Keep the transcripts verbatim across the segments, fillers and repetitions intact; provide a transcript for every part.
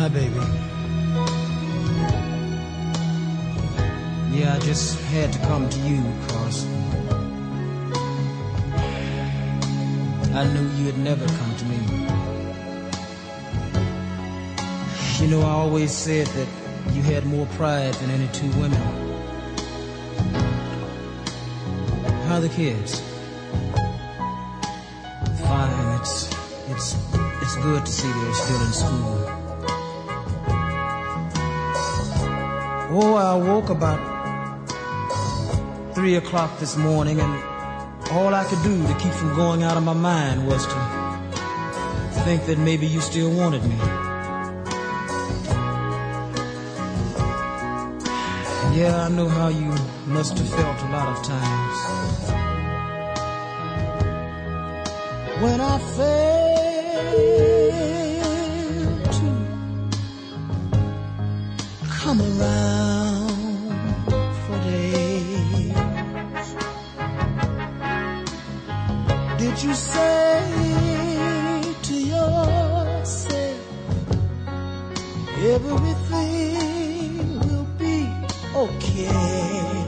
Hi, baby. Yeah, I just had to come to you because I knew you'd never come to me. You know, I always said that you had more pride than any two women. How are the kids? Fine. It's it's it's good to see they're still in school. Oh, I woke about three o'clock this morning, and all I could do to keep from going out of my mind was to think that maybe you still wanted me. Yeah, I know how you must have felt a lot of times. When I failed to come around for days, did you say to yourself, everything will be okay?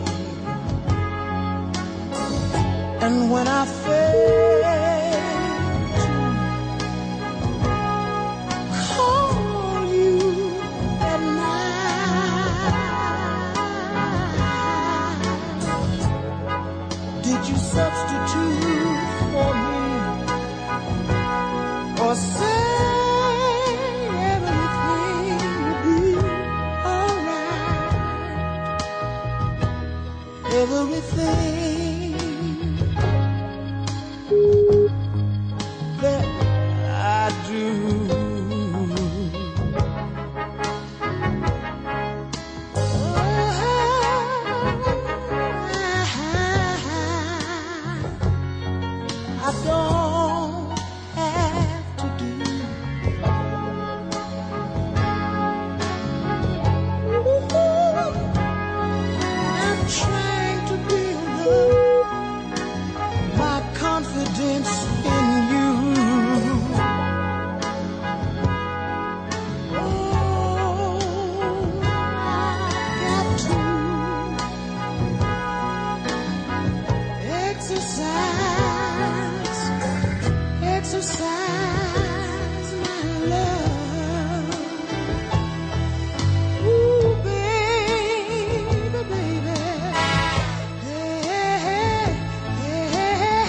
And when I failed to call you at night, did you substitute for me or say everything will be alright? Everything that I do, I don't have to do. I'm trying to build up my confidence in you. Oh, I got to exercise, exercise my love. Ooh, baby, baby. Hey, hey, hey.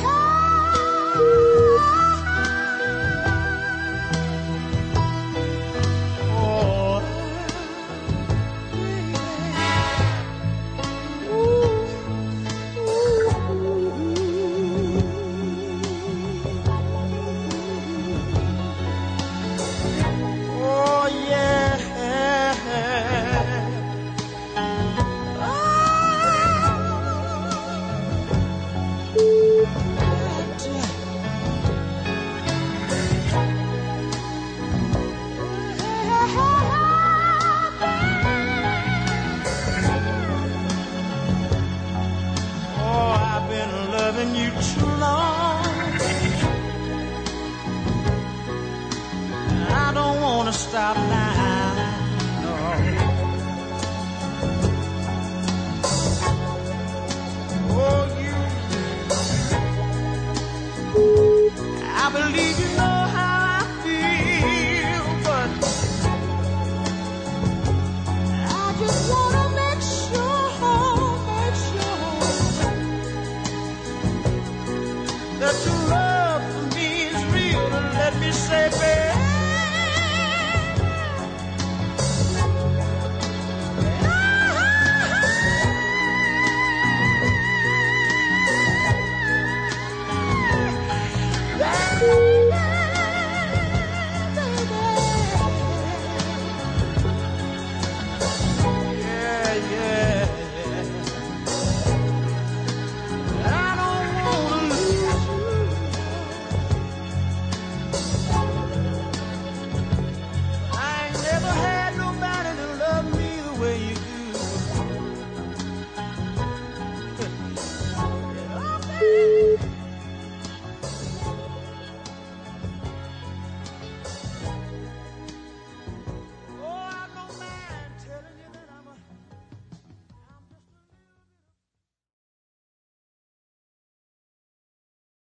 Oh, baby. Ooh, ooh. Oh, yeah. Oh, I've been loving you too long. I don't want to stop now. No. Oh, you, I believe you know how I feel, but I just want to make sure, make sure that your love for me is real. And let me say, baby,